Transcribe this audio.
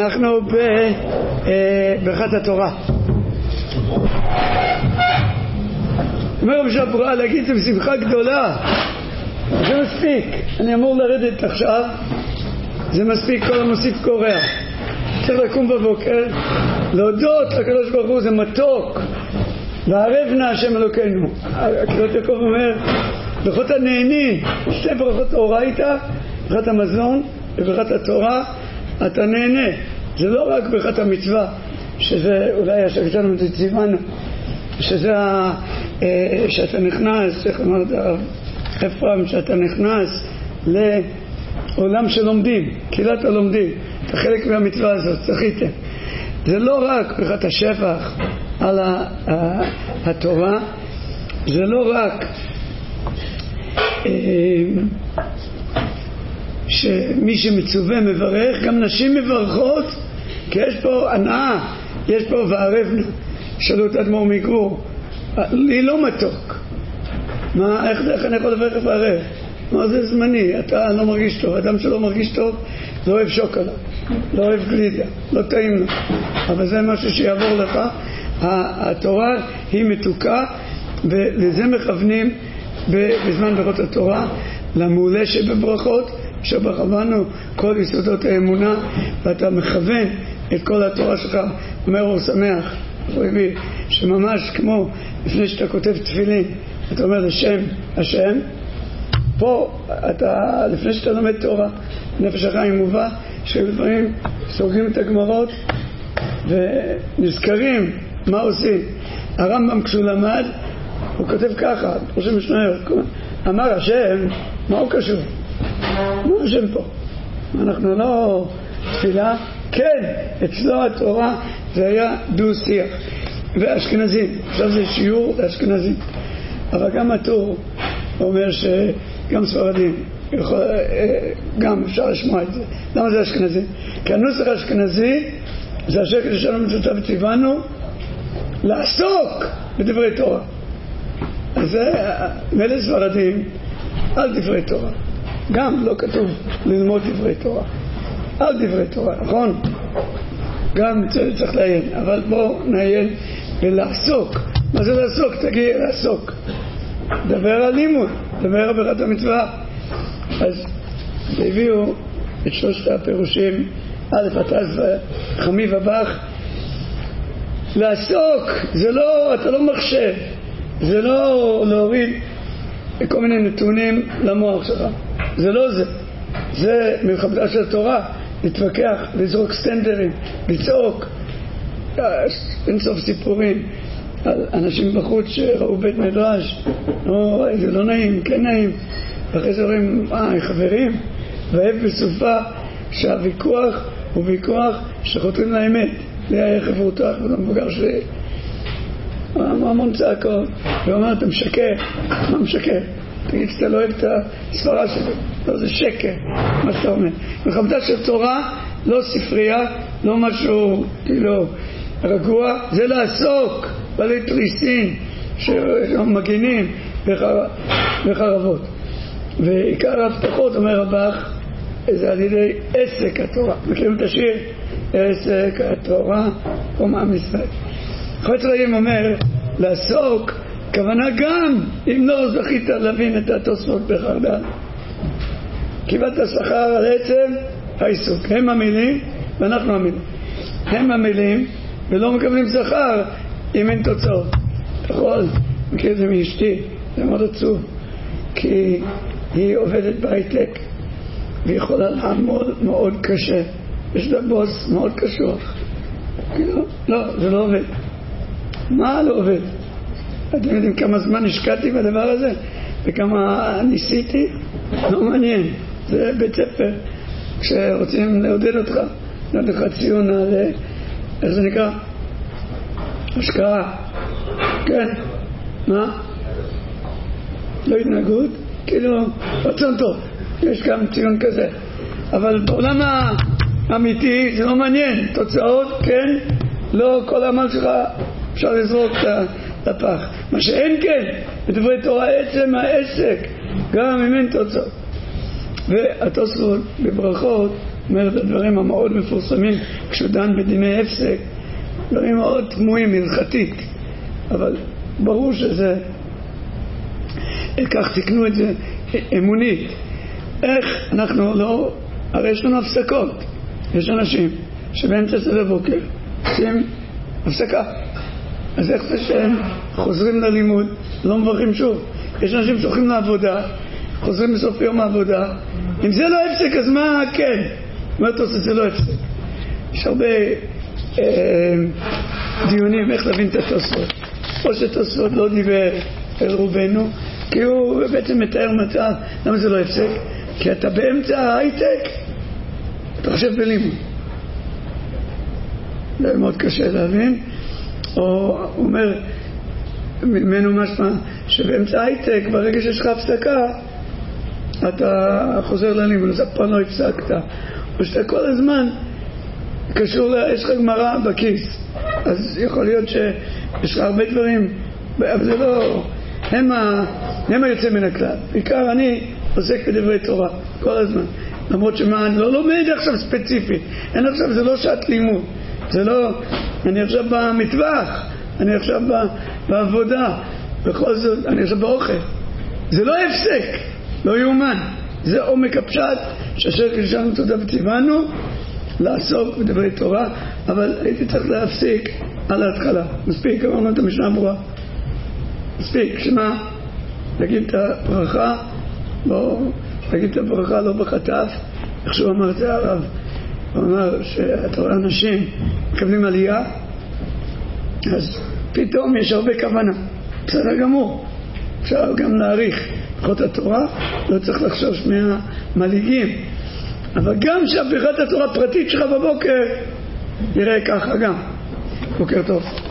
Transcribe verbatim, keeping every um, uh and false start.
אנחנו בברכת התורה. אומר רבי שבורה להגיד את זה בשמחה גדולה, זה מספיק. אני אמור לרדת עכשיו, זה מספיק, כל המוסיף קורע. צריך לקום בבוקר, להודות לקדוש ברוך הוא, זה מתוק. וערב נא השם אלוקינו. הקדוש יעקב אומר, ברכות הנהנים, שתי ברכות אורייתא, ברכת המזון וברכת התורה, אתה נהנה. זה לא רק ברכת המצווה, שזה אולי השקטנו ותציבנו, שזה שאתה נכנס, איך אמרת הרב אפרם, שאתה נכנס לעולם שלומדים, קהילת הלומדים, אתה חלק מהמצווה הזאת, זכיתם. זה לא רק ברכת השבח על התורה, זה לא רק שמי שמצווה מברך, גם נשים מברכות, כי יש פה הנאה, יש פה וערבנה. שאלו את אדמו"ר מגור, לי לא מתוק, מה, איך, איך אני יכול לברך וערב? מה זה זמני? אתה לא מרגיש טוב, אדם שלא מרגיש טוב לא אוהב שוקולד, לא אוהב גלידה, לא טעים לו, אבל זה משהו שיעבור לך. התורה היא מתוקה, ולזה מכוונים בזמן ברכות התורה, למעולה שבברכות, שבחוונו כל יסודות האמונה, ואתה מכוון את כל התורה שלך. אומר אור שמח שממש כמו לפני שאתה כותב תפילין, אתה אומר לשם השם, פה אתה לפני שאתה לומד תורה, נפש החיים מובא שבדברים סוגרים את הגמרות ונזכרים מה עושים. הרמב"ם כשהוא למד הוא כותב ככה, ראשי משניות, אמר השם, מה הוא קשור? מה השם פה? אנחנו לא תפילה? כן, אצלו התורה זה היה דו שיח. ואשכנזים, עכשיו זה שיעור לאשכנזים, אבל גם הטור אומר שגם ספרדים יכול, גם אפשר לשמוע את זה. למה זה אשכנזים? כי הנוסח האשכנזי זה השקל שלנו מצוטה וציוונו לעסוק בדברי תורה. אז זה מלא ספרדים על דברי תורה, גם לא כתוב ללמוד דברי תורה, על דברי תורה, נכון? גם צריך לעיין, אבל בואו נעיין ולעסוק. מה זה לעסוק? תגיע לעסוק, דבר על לימוד, דבר על ברכת המצווה. אז הביאו את שלושת הפירושים, א' התז וחמי ובח. לעסוק זה לא, אתה לא מחשב, זה לא להוריד כל מיני נתונים למוח שלך, זה לא זה, זה מלחמתה של התורה, להתווכח, לזרוק סטנדרים, לצעוק. אין סוף סיפורים על אנשים בחוץ שראו בית מדרש, לא, זה לא נעים, כן נעים, ואחרי זה אומרים, אה, חברים, ואהב בסופה שהוויכוח הוא ויכוח שחותרים לאמת. לי היה חברותך ולמבוגר שלי, המון צעקות, ואומר, אתה משקר. מה משקר? תגיד שאתה לא אוהב את הספרה שלי. לא, זה שקר, מה שאתה אומר. מלחמתה של תורה, לא ספרייה, לא משהו כאילו רגוע, זה לעסוק בעלי תריסין שמגינים בחרבות. ועיקר ההבטחות, אומר הבח, זה על ידי עסק התורה. מכירים את השיר? עסק התורה, קום עם ישראל. חפץ חיים אומר, לעסוק, כוונה גם אם לא זכית להבין את התוספות בחרדל. קיבלת שכר על עצם העיסוק. הם המילים ואנחנו המילים. הם המילים ולא מקבלים שכר אם אין תוצאות. יכול, מכיר את זה מאשתי, זה מאוד עצוב, כי היא עובדת בהייטק והיא יכולה לעמוד מאוד קשה. יש לה בוס מאוד קשוח. כאילו, לא, זה לא עובד. מה לא עובד? אתם יודעים כמה זמן השקעתי בדבר הזה וכמה ניסיתי? לא מעניין. זה בית ספר כשרוצים לעודד אותך, לעודד לך ציון על, איך זה נקרא? השקעה. כן. מה? לא התנהגות? כאילו רצון טוב, יש גם ציון כזה, אבל בעולם האמיתי זה לא מעניין. תוצאות כן, לא כל העמל שלך אפשר לזרוק לפח. מה שאין כן בדברי תורה עצם העסק, גם אם אין תוצאות. והתוספות בברכות אומר את הדברים המאוד מפורסמים כשהוא דן בדיני הפסק, דברים מאוד תמוהים הלכתית, אבל ברור שזה, כך תקנו את זה אמונית. איך אנחנו לא, הרי יש לנו הפסקות, יש אנשים שבאמצע סדר בוקר עושים הפסקה, אז איך זה שהם חוזרים ללימוד, לא מברכים שוב? יש אנשים שהולכים לעבודה, חוזרים בסוף יום העבודה, אם זה לא הפסק אז מה כן? מה אתה עושה? זה לא הפסק. יש הרבה אה, דיונים איך להבין את התוספות. או שתוספות לא דיבר אל רובנו, כי הוא בעצם מתאר מצב. למה זה לא הפסק? כי אתה באמצע ההייטק, אתה חושב בלימוד. זה מאוד קשה להבין. או הוא אומר ממנו משמע שבאמצע ההייטק, ברגע שיש לך הפסקה, אתה חוזר ללימוד, אז אף פעם לא הפסקת. או שאתה כל הזמן קשור, יש לך גמרא בכיס, אז יכול להיות שיש לך הרבה דברים, אבל זה לא, הם, ה, הם היוצא מן הכלל. בעיקר אני עוסק בדברי תורה כל הזמן, למרות שמה, אני לא לומד עכשיו ספציפית, אין עכשיו, זה לא שעת לימוד, זה לא, אני עכשיו במטווח, אני עכשיו בעבודה, בכל זאת, אני עכשיו באוכל, זה לא הפסק, לא יאומן. זה עומק הפשט שאשר קדשנו תודה וציוונו לעסוק בדברי תורה, אבל הייתי צריך להפסיק על ההתחלה. מספיק, אמרנו את המשנה ברורה. מספיק, שמה? להגיד את הברכה, לא, להגיד את הברכה לא בחטף, איך שהוא אמר את זה הרב. הוא אמר שאתה רואה אנשים מקבלים עלייה, אז פתאום יש הרבה כוונה. בסדר גמור. אפשר גם להעריך ברכות התורה, לא צריך לחשוש מהמליגים, אבל גם שהברכת התורה הפרטית שלך בבוקר יראה ככה גם. בוקר טוב.